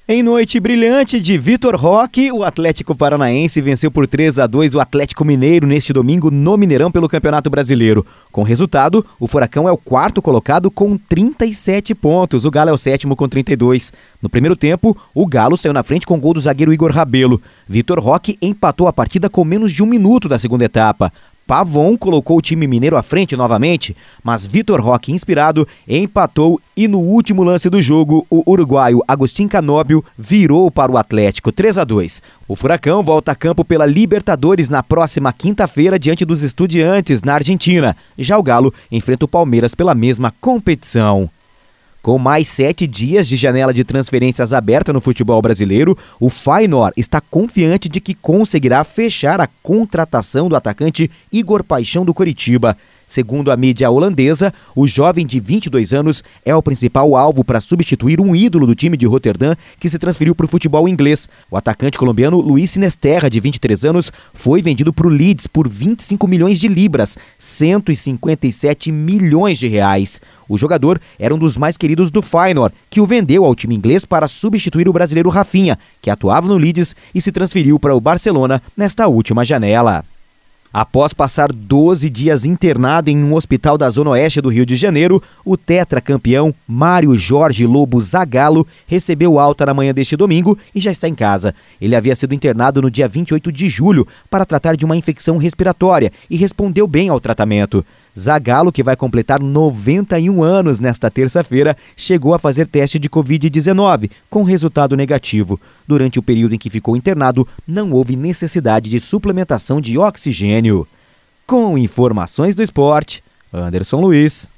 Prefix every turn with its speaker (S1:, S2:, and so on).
S1: Em noite brilhante de Vitor Roque, o Atlético Paranaense venceu por 3-2 o Atlético Mineiro neste domingo no Mineirão pelo Campeonato Brasileiro. Com o resultado, o Furacão é o quarto colocado com 37 pontos, o Galo é o sétimo com 32. No primeiro tempo, o Galo saiu na frente com o gol do zagueiro Igor Rabelo. Vitor Roque empatou a partida com menos de um minuto da segunda etapa. Pavon colocou o time mineiro à frente novamente, mas Vitor Roque, inspirado, empatou e no último lance do jogo, o uruguaio Agustín Canóbio virou para o Atlético 3-2. O Furacão volta a campo pela Libertadores na próxima quinta-feira diante dos Estudiantes, na Argentina. Já o Galo enfrenta o Palmeiras pela mesma competição. Com mais 7 dias de janela de transferências aberta no futebol brasileiro, o Feyenoord está confiante de que conseguirá fechar a contratação do atacante Igor Paixão do Coritiba. Segundo a mídia holandesa, o jovem de 22 anos é o principal alvo para substituir um ídolo do time de Roterdã que se transferiu para o futebol inglês. O atacante colombiano Luis Sinesterra, de 23 anos, foi vendido para o Leeds por 25 milhões de libras, 157 milhões de reais. O jogador era um dos mais queridos do Feyenoord, que o vendeu ao time inglês para substituir o brasileiro Rafinha, que atuava no Leeds e se transferiu para o Barcelona nesta última janela. Após passar 12 dias internado em um hospital da Zona Oeste do Rio de Janeiro, o tetracampeão Mário Jorge Lobo Zagallo recebeu alta na manhã deste domingo e já está em casa. Ele havia sido internado no dia 28 de julho para tratar de uma infecção respiratória e respondeu bem ao tratamento. Zagallo, que vai completar 91 anos nesta terça-feira, chegou a fazer teste de Covid-19, com resultado negativo. Durante o período em que ficou internado, não houve necessidade de suplementação de oxigênio. Com informações do esporte, Anderson Luiz.